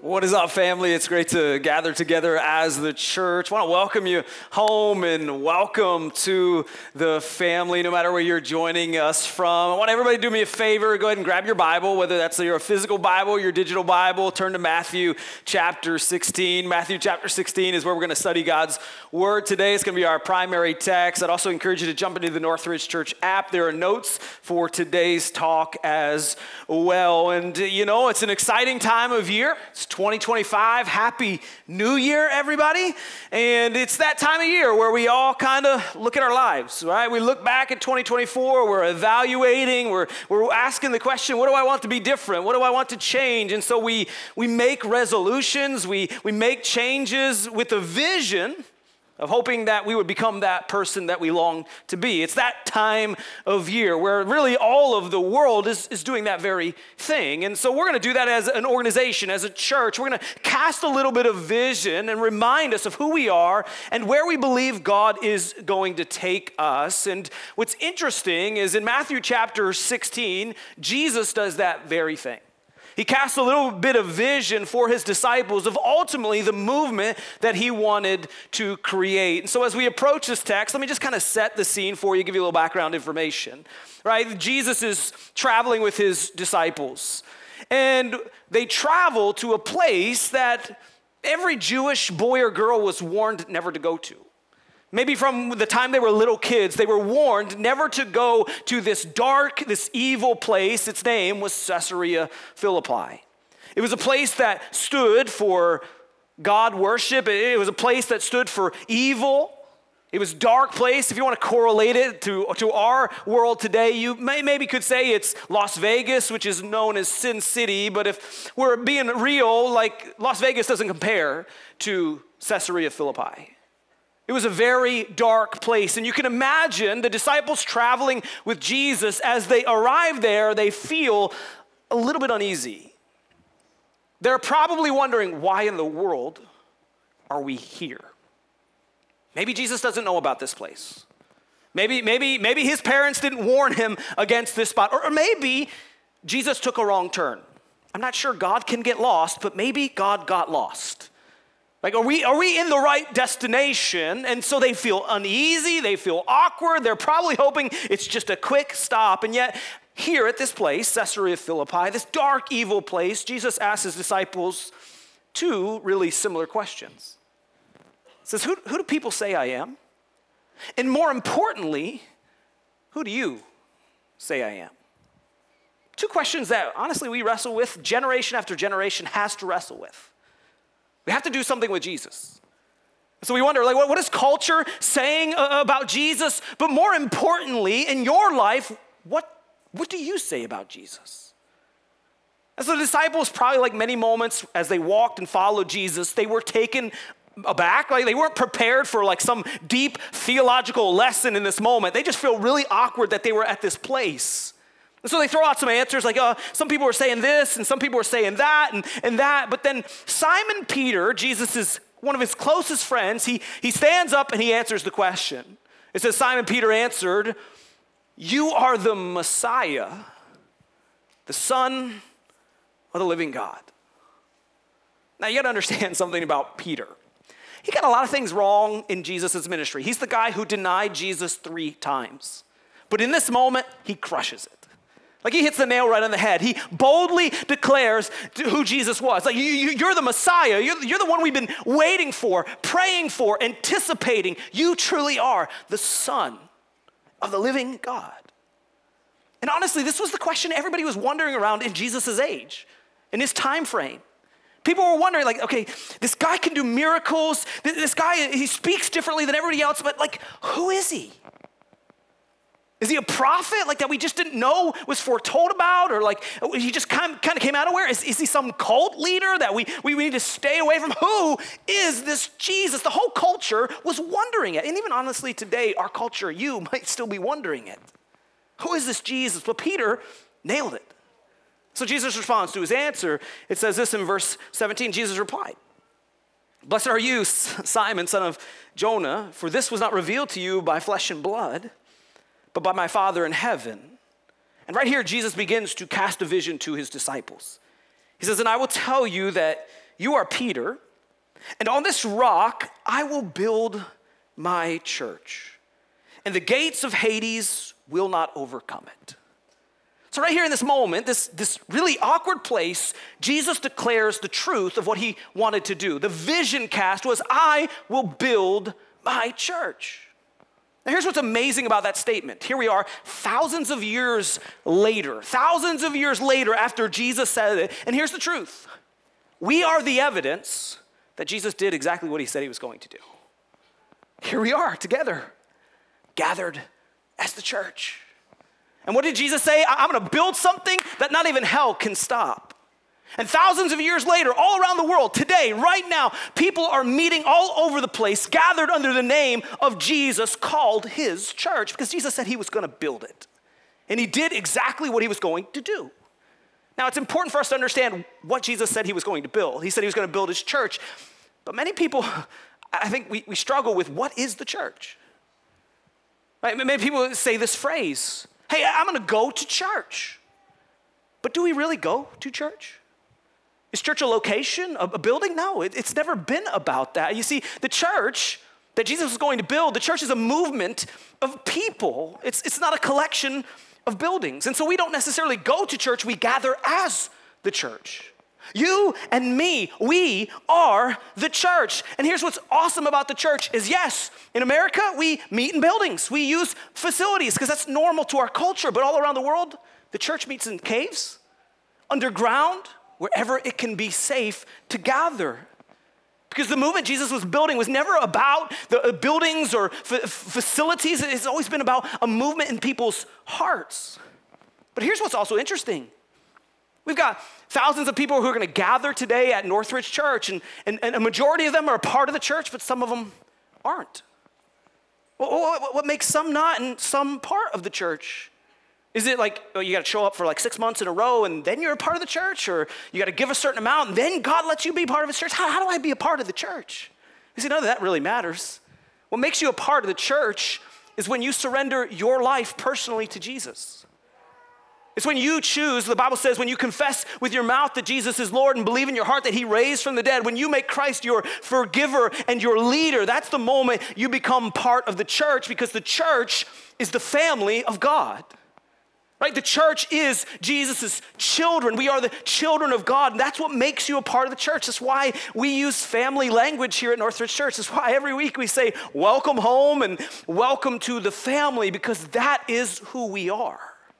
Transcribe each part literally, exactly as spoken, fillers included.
What is up, family? It's great to gather together as the church. I want to welcome you home and welcome to the family, no matter where you're joining us from. I want everybody to do me a favor. Go ahead and grab your Bible, whether that's your physical Bible, your digital Bible. Turn to Matthew chapter sixteen. Matthew chapter sixteen is where we're going to study God's Word today. It's going to be our primary text. I'd also encourage you to jump into the Northridge Church app. There are notes for today's talk as well. And, you know, it's an exciting time of year. It's twenty twenty-five. Happy New Year, everybody. And it's that time of year where we all kind of look at our lives, right? We look back at twenty twenty-four, we're evaluating, we're, we're asking the question, what do I want to be different? What do I want to change? And so we, we make resolutions, we, we make changes with a vision of hoping that we would become that person that we long to be. It's that time of year where really all of the world is, is doing that very thing. And so we're going to do that as an organization, as a church. We're going to cast a little bit of vision and remind us of who we are and where we believe God is going to take us. And what's interesting is in Matthew chapter sixteen, Jesus does that very thing. He casts a little bit of vision for his disciples of ultimately the movement that he wanted to create. And so as we approach this text, let me just kind of set the scene for you, give you a little background information, right? Jesus is traveling with his disciples, and they travel to a place that every Jewish boy or girl was warned never to go to. Maybe from the time they were little kids, they were warned never to go to this dark, this evil place. Its name was Caesarea Philippi. It was a place that stood for God worship. It was a place that stood for evil. It was a dark place. If you want to correlate it to, to our world today, you may, maybe could say it's Las Vegas, which is known as Sin City. But if we're being real, like Las Vegas doesn't compare to Caesarea Philippi. It was a very dark place, and you can imagine the disciples traveling with Jesus. As they arrive there, they feel a little bit uneasy. They're probably wondering, why in the world are we here? Maybe Jesus doesn't know about this place. Maybe, maybe, maybe his parents didn't warn him against this spot, or, or maybe Jesus took a wrong turn. I'm not sure God can get lost, but maybe God got lost. Like, are we are we in the right destination? And so they feel uneasy, they feel awkward, they're probably hoping it's just a quick stop. And yet, here at this place, Caesarea Philippi, this dark, evil place, Jesus asks his disciples two really similar questions. He says, who, who do people say I am? And more importantly, who do you say I am? Two questions that, honestly, we wrestle with, generation after generation has to wrestle with. We have to do something with Jesus. So we wonder, like, what, what is culture saying uh, about Jesus? But more importantly, in your life, what, what do you say about Jesus? As the disciples, probably like many moments as they walked and followed Jesus, they were taken aback. Like they weren't prepared for like some deep theological lesson in this moment. They just feel really awkward that they were at this place. And so they throw out some answers like, uh, some people are saying this and some people are saying that and, and that. But then Simon Peter, Jesus is one of his closest friends, he, he stands up and he answers the question. It says, Simon Peter answered, you are the Messiah, the Son of the living God. Now you got to understand something about Peter. He got a lot of things wrong in Jesus' ministry. He's the guy who denied Jesus three times. But in this moment, he crushes it. Like he hits the nail right on the head. He boldly declares who Jesus was. Like you, you, you're the Messiah. You're, you're the one we've been waiting for, praying for, anticipating. You truly are the Son of the living God. And honestly, this was the question everybody was wondering around in Jesus' age, in his time frame. People were wondering, like, okay, this guy can do miracles. This guy, he speaks differently than everybody else, but like, who is he? Is he a prophet, like that we just didn't know was foretold about? Or like he just kind of, kind of came out of where? Is, is he some cult leader that we, we, we need to stay away from? Who is this Jesus? The whole culture was wondering it. And even honestly today, our culture, you might still be wondering it. Who is this Jesus? But Peter nailed it. So Jesus responds to his answer. It says this in verse seventeen, Jesus replied, blessed are you, Simon, son of Jonah, for this was not revealed to you by flesh and blood, but by my Father in heaven. And right here, Jesus begins to cast a vision to his disciples. He says, and I will tell you that "You are Peter, and on this rock I will build my church, and the gates of Hades will not overcome it." So right here in this moment, this, this really awkward place, Jesus declares the truth of what he wanted to do. The vision cast was, "I will build my church." Now here's what's amazing about that statement. Here we are thousands of years later, thousands of years later after Jesus said it, and here's the truth. We are the evidence that Jesus did exactly what he said he was going to do. Here we are together, gathered as the church. And what did Jesus say? I'm gonna build something that not even hell can stop. And thousands of years later, all around the world, today, right now, people are meeting all over the place, gathered under the name of Jesus, called his church, because Jesus said he was gonna build it. And he did exactly what he was going to do. Now, it's important for us to understand what Jesus said he was going to build. He said he was gonna build his church. But many people, I think we, we struggle with, what is the church? Right? Many people say this phrase, "Hey, I'm gonna go to church." But do we really go to church? Is church a location, a building? No, it, it's never been about that. You see, the church that Jesus was going to build, the church is a movement of people. It's, it's not a collection of buildings. And so we don't necessarily go to church, we gather as the church. You and me, we are the church. And here's what's awesome about the church is, yes, in America, we meet in buildings. We use facilities because that's normal to our culture. But all around the world, the church meets in caves, underground, wherever it can be safe to gather. Because the movement Jesus was building was never about the buildings or f- facilities. It's always been about a movement in people's hearts. But here's what's also interesting. We've got thousands of people who are going to gather today at Northridge Church, and, and, and a majority of them are a part of the church, but some of them aren't. What, what, what makes some not and some part of the church? Is it like, oh, you got to show up for like six months in a row and then you're a part of the church? Or you got to give a certain amount and then God lets you be part of his church? How, how do I be a part of the church? You see, none of that really matters. What makes you a part of the church is when you surrender your life personally to Jesus. It's when you choose, the Bible says, when you confess with your mouth that Jesus is Lord and believe in your heart that he raised from the dead, when you make Christ your forgiver and your leader, that's the moment you become part of the church, because the church is the family of God. Right? The church is Jesus' children. We are the children of God, and that's what makes you a part of the church. That's why we use family language here at Northridge Church. That's why every week we say, welcome home and welcome to the family, because that is who we are.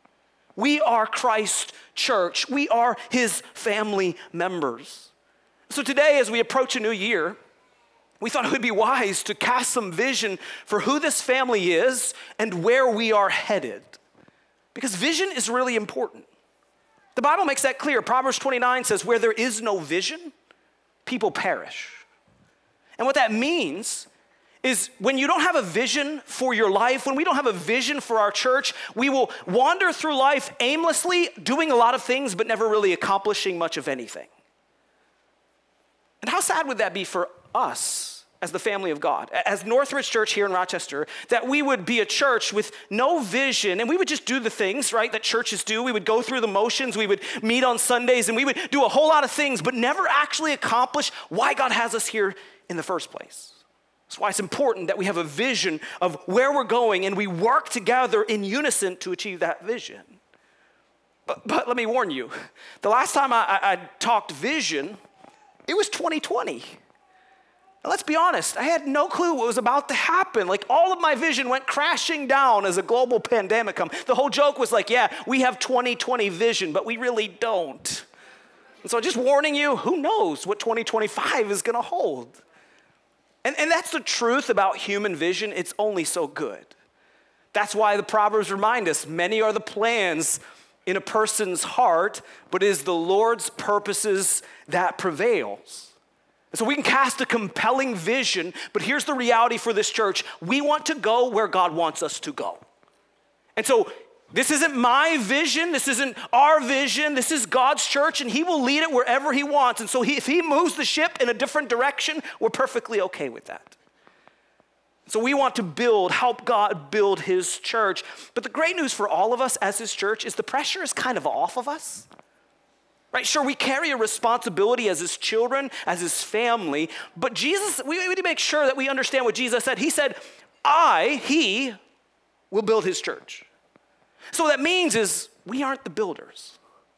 We are Christ's church. We are his family members. So today, as we approach a new year, we thought it would be wise to cast some vision for who this family is and where we are headed. Because vision is really important. The Bible makes that clear. Proverbs twenty-nine says, where there is no vision, people perish. And what that means is when you don't have a vision for your life, when we don't have a vision for our church, we will wander through life aimlessly, doing a lot of things, but never really accomplishing much of anything. And how sad would that be for us as the family of God, as Northridge Church here in Rochester, that we would be a church with no vision, and we would just do the things, right, that churches do. We would go through the motions, we would meet on Sundays, and we would do a whole lot of things, but never actually accomplish why God has us here in the first place. That's why it's important that we have a vision of where we're going, and we work together in unison to achieve that vision. But, but let me warn you, the last time I, I, I talked vision, it was twenty twenty. Now, let's be honest, I had no clue what was about to happen. Like, all of my vision went crashing down as a global pandemic come. The whole joke was like, yeah, we have twenty twenty vision, but we really don't. And so just warning you, who knows what twenty twenty-five is gonna hold. And, and that's the truth about human vision. It's only so good. That's why the Proverbs remind us, many are the plans in a person's heart, but it is the Lord's purposes that prevails. And so we can cast a compelling vision, but here's the reality for this church. We want to go where God wants us to go. And so this isn't my vision, this isn't our vision, this is God's church, and he will lead it wherever he wants. And so he, if he moves the ship in a different direction, we're perfectly okay with that. So we want to build, help God build his church. But the great news for all of us as his church is the pressure is kind of off of us. Right? Sure, we carry a responsibility as his children, as his family, but Jesus, we, we need to make sure that we understand what Jesus said. He said, I, he, will build his church. So what that means is we aren't the builders.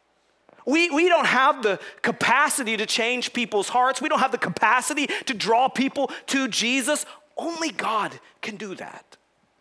We, we don't have the capacity to change people's hearts. We don't have the capacity to draw people to Jesus. Only God can do that.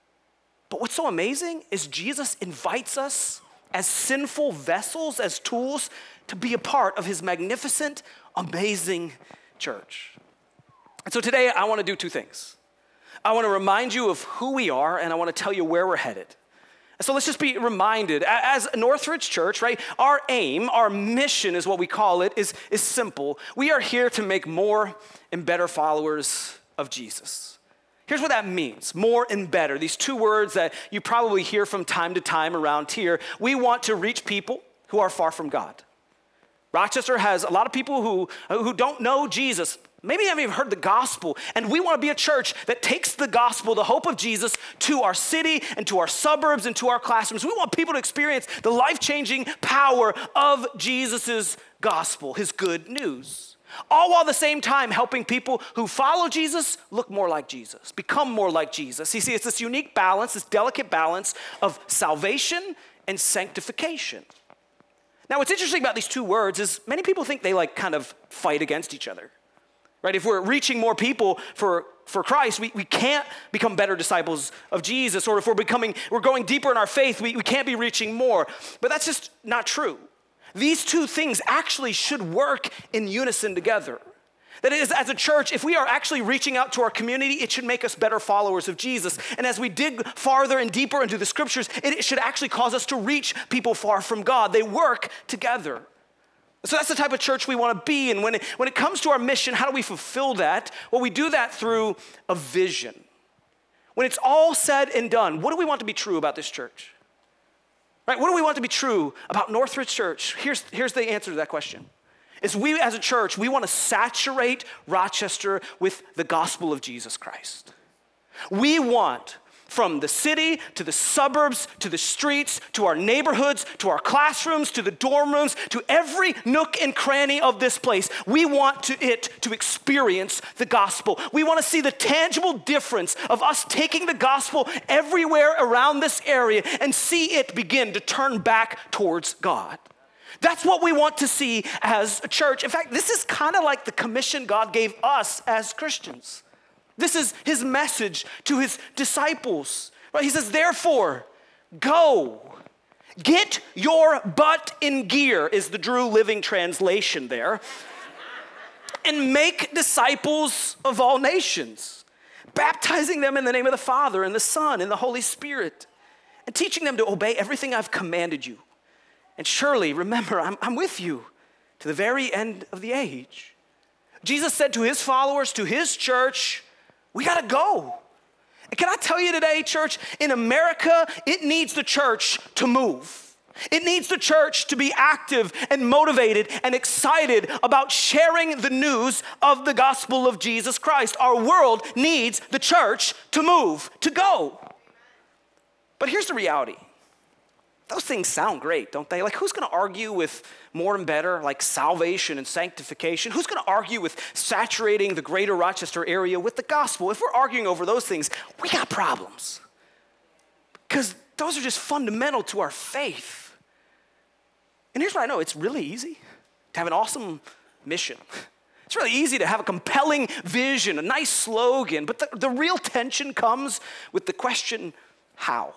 But what's so amazing is Jesus invites us as sinful vessels, as tools, to be a part of his magnificent, amazing church. And so today I want to do two things. I want to remind you of who we are, and I want to tell you where we're headed. And so let's just be reminded, as Northridge Church, right, our aim, our mission is what we call it, is, is simple. We are here to make more and better followers of Jesus. Here's what that means, more and better. These two words that you probably hear from time to time around here. We want to reach people who are far from God. Rochester has a lot of people who, who don't know Jesus. Maybe haven't even heard the gospel. And we want to be a church that takes the gospel, the hope of Jesus, to our city and to our suburbs and to our classrooms. We want people to experience the life-changing power of Jesus' gospel, his good news. All while at the same time helping people who follow Jesus look more like Jesus, become more like Jesus. You see, it's this unique balance, this delicate balance of salvation and sanctification. Now, what's interesting about these two words is many people think they like kind of fight against each other, right? If we're reaching more people for, for Christ, we, we can't become better disciples of Jesus. Or if we're becoming, we're going deeper in our faith, we, we can't be reaching more. But that's just not true. These two things actually should work in unison together. That is, as a church, if we are actually reaching out to our community, it should make us better followers of Jesus. And as we dig farther and deeper into the scriptures, it should actually cause us to reach people far from God. They work together. So that's the type of church we want to be. And when it, when it comes to our mission, how do we fulfill that? Well, we do that through a vision. When it's all said and done, what do we want to be true about this church? Right? What do we want to be true about Northridge Church? Here's, here's the answer to that question. Is we as a church, we want to saturate Rochester with the gospel of Jesus Christ. We want, from the city to the suburbs, to the streets, to our neighborhoods, to our classrooms, to the dorm rooms, to every nook and cranny of this place, we want to it to experience the gospel. We want to see the tangible difference of us taking the gospel everywhere around this area and see it begin to turn back towards God. That's what we want to see as a church. In fact, this is kind of like the commission God gave us as Christians. This is his message to his disciples. Right? He says, therefore, go, get your butt in gear, is the Drew Living Translation there, and make disciples of all nations, baptizing them in the name of the Father and the Son and the Holy Spirit, and teaching them to obey everything I've commanded you. And surely, remember, I'm, I'm with you to the very end of the age. Jesus said to his followers, to his church, we gotta go. And can I tell you today, church, in America, it needs the church to move. It needs the church to be active and motivated and excited about sharing the news of the gospel of Jesus Christ. Our world needs the church to move, to go. But here's the reality. Those things sound great, don't they? Like, who's going to argue with more and better, like salvation and sanctification? Who's going to argue with saturating the greater Rochester area with the gospel? If we're arguing over those things, we got problems. Because those are just fundamental to our faith. And here's what I know. It's really easy to have an awesome mission. It's really easy to have a compelling vision, a nice slogan. But the, the real tension comes with the question, how?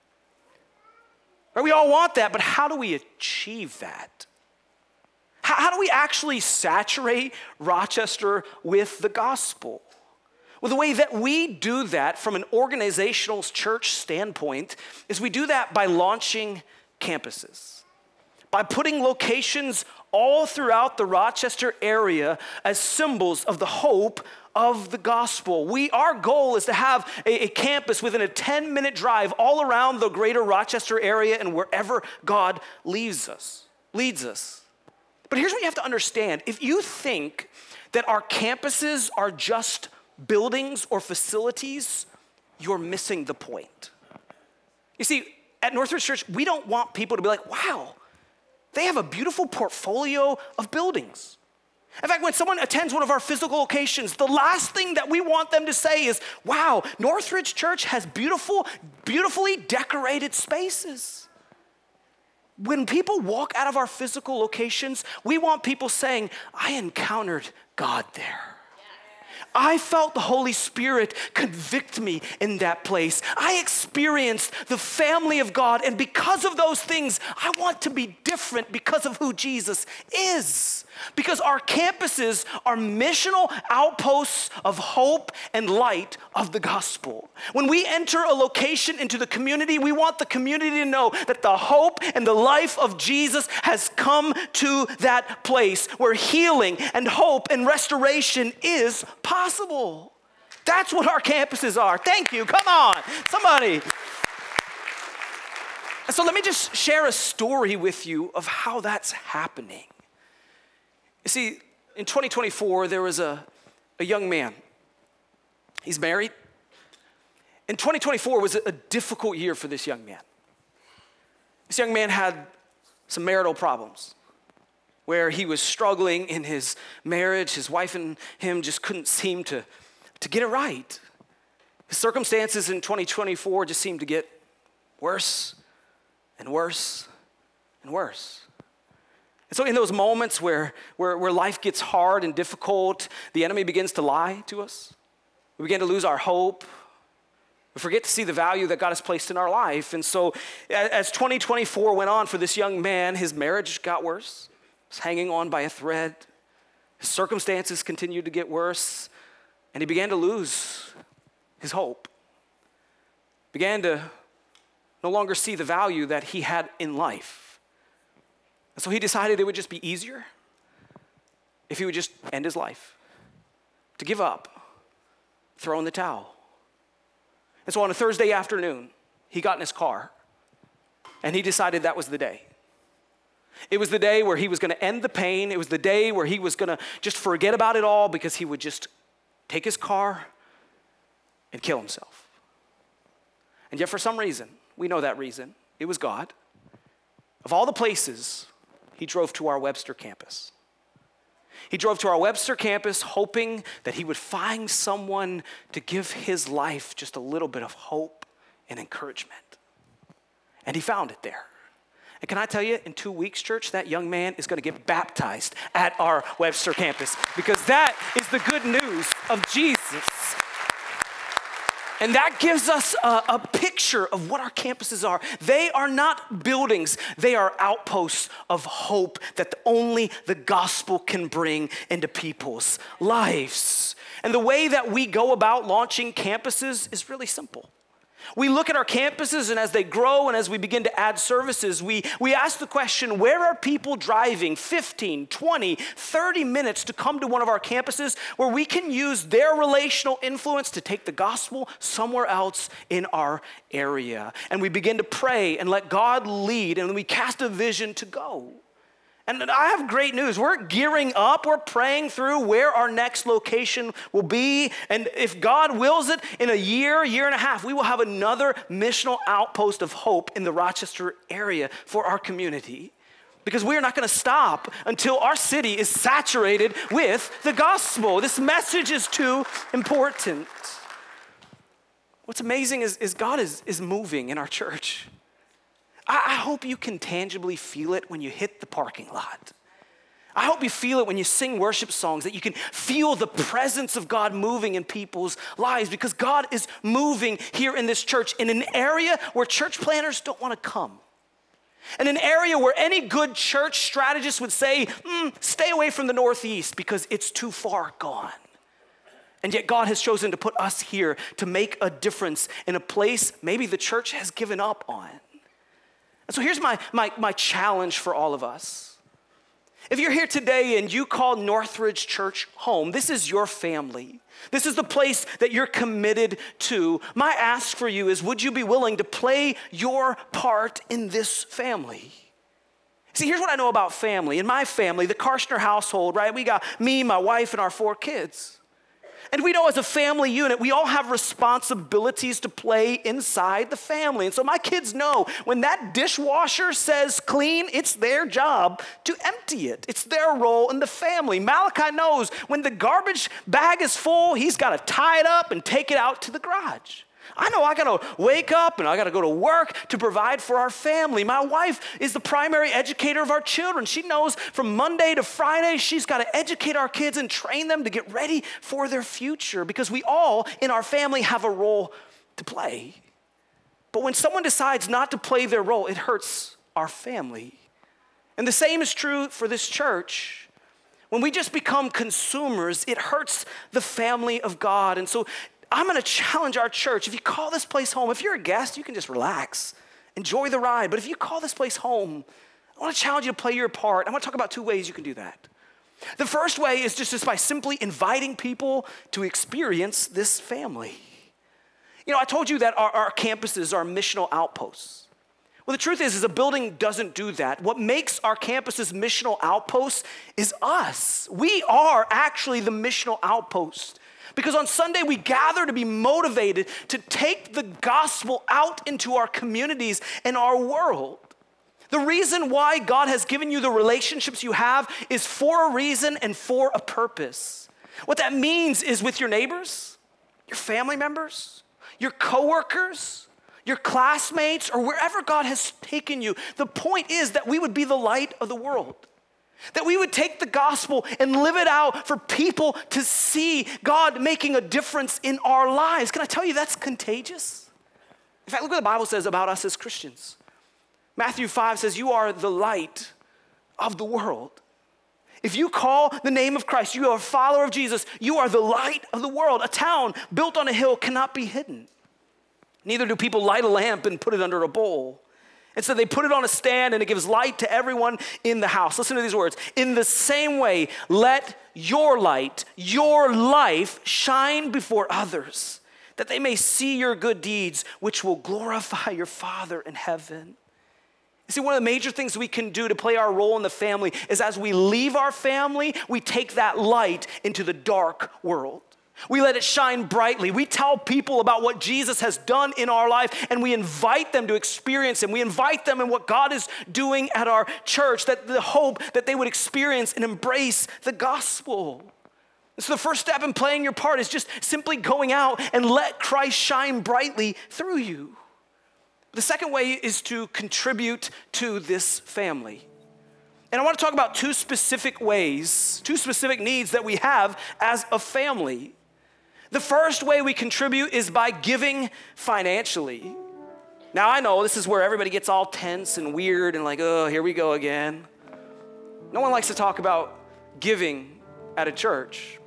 Right, we all want that, but how do we achieve that? How, how do we actually saturate Rochester with the gospel? Well, the way that we do that from an organizational church standpoint is we do that by launching campuses, by putting locations all throughout the Rochester area as symbols of the hope of the gospel. We, our goal is to have a, a campus within a ten minute drive all around the greater Rochester area and wherever God leads us, leads us. But here's what you have to understand. If you think that our campuses are just buildings or facilities, you're missing the point. You see, at Northridge Church, we don't want people to be like, wow, they have a beautiful portfolio of buildings. In fact, when someone attends one of our physical locations, the last thing that we want them to say is, wow, Northridge Church has beautiful, beautifully decorated spaces. When people walk out of our physical locations, we want people saying, I encountered God there. I felt the Holy Spirit convict me in that place. I experienced the family of God, and because of those things, I want to be different because of who Jesus is. Because our campuses are missional outposts of hope and light of the gospel. When we enter a location into the community, we want the community to know that the hope and the life of Jesus has come to that place where healing and hope and restoration is possible. That's what our campuses are. Thank you. Come on, somebody. So let me just share a story with you of how that's happening. You see, in twenty twenty-four, there was a, a young man. He's married. And twenty twenty-four was a difficult year for this young man. This young man had some marital problems where he was struggling in his marriage. His wife and him just couldn't seem to, to get it right. His circumstances in twenty twenty-four just seemed to get worse and worse and worse. And so in those moments where, where, where life gets hard and difficult, the enemy begins to lie to us. We begin to lose our hope. We forget to see the value that God has placed in our life. And so as twenty twenty-four went on for this young man, his marriage got worse. He was hanging on by a thread. His circumstances continued to get worse. And he began to lose his hope. Began to no longer see the value that he had in life. And so he decided it would just be easier if he would just end his life, to give up, throw in the towel. And so on a Thursday afternoon, he got in his car and he decided that was the day. It was the day where he was going to end the pain. It was the day where he was going to just forget about it all because he would just take his car and kill himself. And yet for some reason, we know that reason, it was God. Of all the places, he drove to our Webster campus. He drove to our Webster campus hoping that he would find someone to give his life just a little bit of hope and encouragement. And he found it there. And can I tell you, in two weeks, church, that young man is going to get baptized at our Webster campus because that is the good news of Jesus. And that gives us a, a picture of what our campuses are. They are not buildings. They are outposts of hope that only the gospel can bring into people's lives. And the way that we go about launching campuses is really simple. We look at our campuses, and as they grow and as we begin to add services, we, we ask the question, where are people driving fifteen, twenty, thirty minutes to come to one of our campuses where we can use their relational influence to take the gospel somewhere else in our area? And we begin to pray and let God lead, and we cast a vision to go. And I have great news. We're gearing up. We're praying through where our next location will be. And if God wills it, in a year, year and a half, we will have another missional outpost of hope in the Rochester area for our community. Because we're not going to stop until our city is saturated with the gospel. This message is too important. What's amazing is, is God is, is moving in our church. I hope you can tangibly feel it when you hit the parking lot. I hope you feel it when you sing worship songs, that you can feel the presence of God moving in people's lives, because God is moving here in this church in an area where church planners don't want to come. In an area where any good church strategist would say, mm, stay away from the Northeast because it's too far gone. And yet God has chosen to put us here to make a difference in a place maybe the church has given up on. And so here's my, my, my challenge for all of us. If you're here today and you call Northridge Church home, this is your family. This is the place that you're committed to. My ask for you is, would you be willing to play your part in this family? See, here's what I know about family. In my family, the Karshner household, right, we got me, my wife, and our four kids. And we know as a family unit, we all have responsibilities to play inside the family. And so my kids know when that dishwasher says clean, it's their job to empty it. It's their role in the family. Malachi knows when the garbage bag is full, he's got to tie it up and take it out to the garage. I know I got to wake up and I got to go to work to provide for our family. My wife is the primary educator of our children. She knows from Monday to Friday, she's got to educate our kids and train them to get ready for their future because we all in our family have a role to play. But when someone decides not to play their role, it hurts our family. And the same is true for this church. When we just become consumers, it hurts the family of God. And so I'm going to challenge our church. If you call this place home, if you're a guest, you can just relax, enjoy the ride. But if you call this place home, I want to challenge you to play your part. I want to talk about two ways you can do that. The first way is just, just by simply inviting people to experience this family. You know, I told you that our, our campuses are missional outposts. Well, the truth is, is a building doesn't do that. What makes our campuses missional outposts is us. We are actually the missional outpost. Because on Sunday, we gather to be motivated to take the gospel out into our communities and our world. The reason why God has given you the relationships you have is for a reason and for a purpose. What that means is with your neighbors, your family members, your coworkers, your classmates, or wherever God has taken you. The point is that we would be the light of the world. That we would take the gospel and live it out for people to see God making a difference in our lives. Can I tell you that's contagious? In fact, look what the Bible says about us as Christians. Matthew five says, you are the light of the world. If you call the name of Christ, you are a follower of Jesus, you are the light of the world. A town built on a hill cannot be hidden. Neither do people light a lamp and put it under a bowl. And so they put it on a stand and it gives light to everyone in the house. Listen to these words. In the same way, let your light, your life shine before others, that they may see your good deeds, which will glorify your Father in heaven. You see, one of the major things we can do to play our role in the family is as we leave our family, we take that light into the dark world. We let it shine brightly. We tell people about what Jesus has done in our life, and we invite them to experience Him. We invite them in what God is doing at our church, that the hope that they would experience and embrace the gospel. And so the first step in playing your part is just simply going out and let Christ shine brightly through you. The second way is to contribute to this family. And I want to talk about two specific ways, two specific needs that we have as a family. The first way we contribute is by giving financially. Now, I know this is where everybody gets all tense and weird and like, oh, here we go again. No one likes to talk about giving at a church.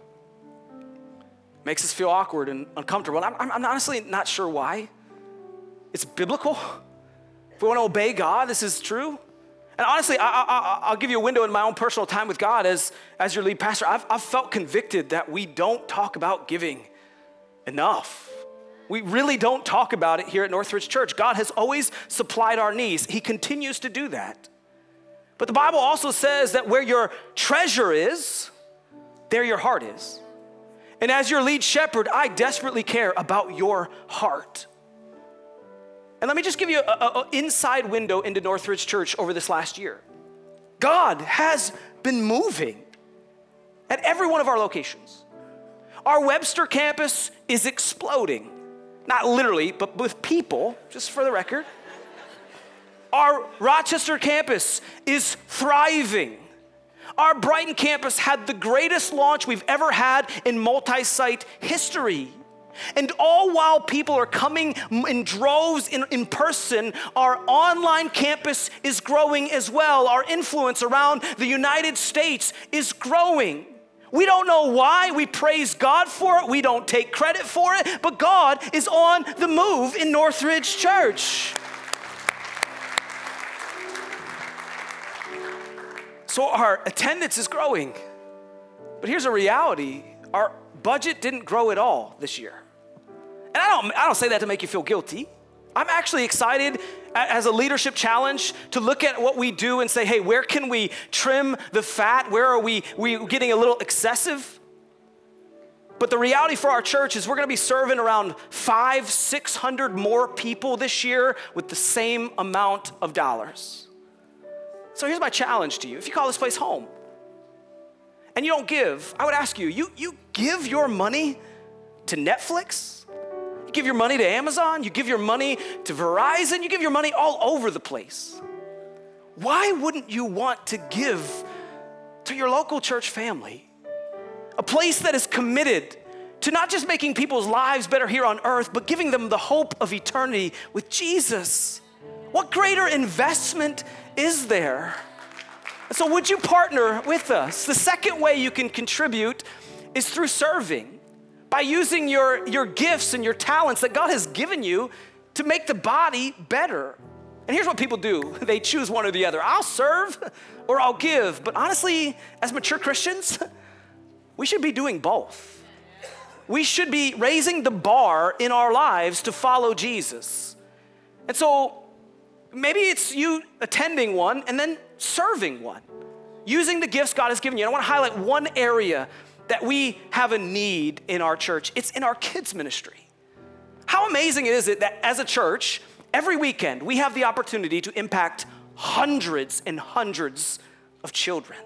Makes us feel awkward and uncomfortable. I'm, I'm honestly not sure why. It's biblical. If we want to obey God, this is true. And honestly, I, I, I'll give you a window in my own personal time with God as, as your lead pastor. I've, I've felt convicted that we don't talk about giving enough. We really don't talk about it here at Northridge Church. God has always supplied our needs. He continues to do that. But the Bible also says that where your treasure is, there your heart is. And as your lead shepherd, I desperately care about your heart. And let me just give you an inside window into Northridge Church over this last year. God has been moving at every one of our locations. Our Webster campus is exploding. Not literally, but with people, just for the record. Our Rochester campus is thriving. Our Brighton campus had the greatest launch we've ever had in multi-site history. And all while people are coming in droves in, in person, our online campus is growing as well. Our influence around the United States is growing. We don't know why. We praise God for it. We don't take credit for it. But God is on the move in Northridge Church. So our attendance is growing. But here's a reality. Our budget didn't grow at all this year. And I don't, I don't say that to make you feel guilty. I'm actually excited as a leadership challenge to look at what we do and say, hey, where can we trim the fat? Where are we, we getting a little excessive? But the reality for our church is we're gonna be serving around five, six hundred more people this year with the same amount of dollars. So here's my challenge to you. If you call this place home and you don't give, I would ask you, you, you give your money to Netflix, you give your money to Amazon, you give your money to Verizon, you give your money all over the place. Why wouldn't you want to give to your local church family? A place that is committed to not just making people's lives better here on earth, but giving them the hope of eternity with Jesus. What greater investment is there? So would you partner with us? The second way you can contribute is through serving, by using your, your gifts and your talents that God has given you to make the body better. And here's what people do. They choose one or the other. I'll serve or I'll give. But honestly, as mature Christians, we should be doing both. We should be raising the bar in our lives to follow Jesus. And so maybe it's you attending one and then serving one, using the gifts God has given you. And I want to highlight one area that we have a need in our church. It's in our kids ministry. How amazing is it that as a church, every weekend we have the opportunity to impact hundreds and hundreds of children,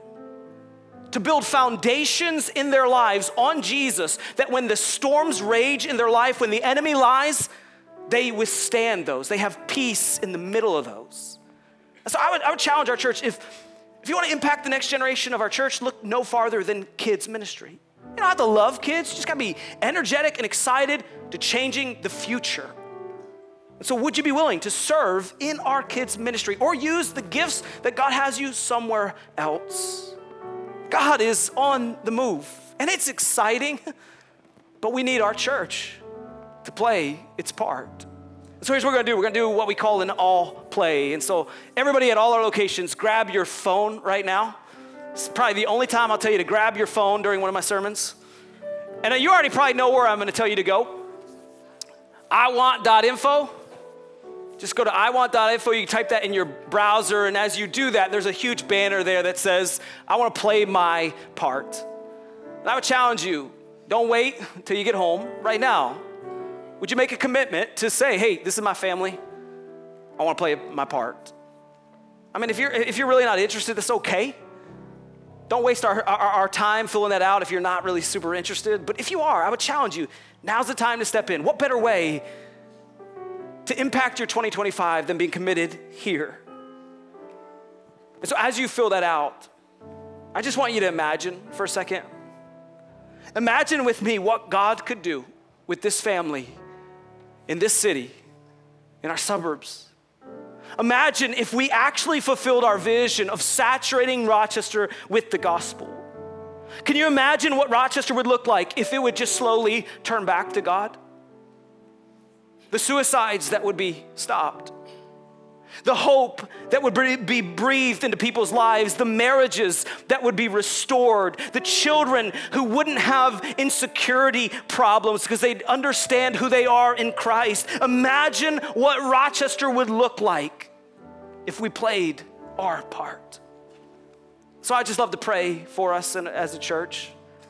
to build foundations in their lives on Jesus, that when the storms rage in their life, when the enemy lies, they withstand those. They have peace in the middle of those. And so I would, I would challenge our church, if, if you want to impact the next generation of our church, look no farther than kids ministry. You don't have to love kids, you just got to be energetic and excited to changing the future. And so would you be willing to serve in our kids ministry or use the gifts that God has you somewhere else? God is on the move, and it's exciting, but we need our church to play its part. So here's what we're gonna do. We're gonna do what we call an all play. And so everybody at all our locations, grab your phone right now. It's probably the only time I'll tell you to grab your phone during one of my sermons. And you already probably know where I'm gonna tell you to go. I want dot info. Just go to I want dot info, you can type that in your browser, and as you do that, there's a huge banner there that says, I wanna play my part. And I would challenge you, don't wait until you get home. Right now, would you make a commitment to say, hey, this is my family, I wanna play my part. I mean, if you're, if you're really not interested, that's okay. Don't waste our, our, our time filling that out if you're not really super interested. But if you are, I would challenge you, now's the time to step in. What better way to impact your twenty twenty-five than being committed here? And so as you fill that out, I just want you to imagine for a second. Imagine with me what God could do with this family in this city, in our suburbs. Imagine if we actually fulfilled our vision of saturating Rochester with the gospel. Can you imagine what Rochester would look like if it would just slowly turn back to God? The suicides that would be stopped, the hope that would be breathed into people's lives, the marriages that would be restored, the children who wouldn't have insecurity problems because they'd understand who they are in Christ. Imagine what Rochester would look like if we played our part. So I just love to pray for us and as a church.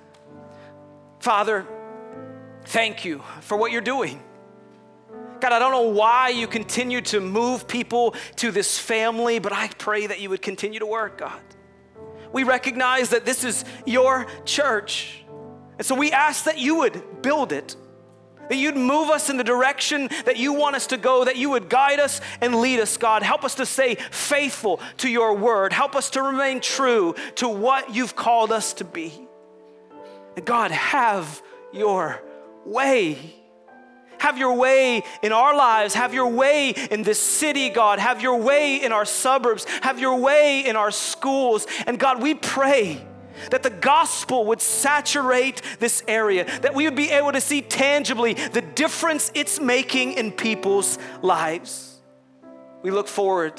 Father, thank you for what you're doing. God, I don't know why you continue to move people to this family, but I pray that you would continue to work, God. We recognize that this is your church. And so we ask that you would build it, that you'd move us in the direction that you want us to go, that you would guide us and lead us, God. Help us to stay faithful to your word. Help us to remain true to what you've called us to be. And God, have your way. Have your way in our lives. Have your way in this city, God. Have your way in our suburbs. Have your way in our schools. And God, we pray that the gospel would saturate this area, that we would be able to see tangibly the difference it's making in people's lives. We look forward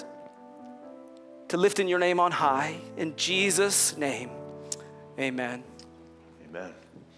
to lifting your name on high. In Jesus' name, amen. Amen.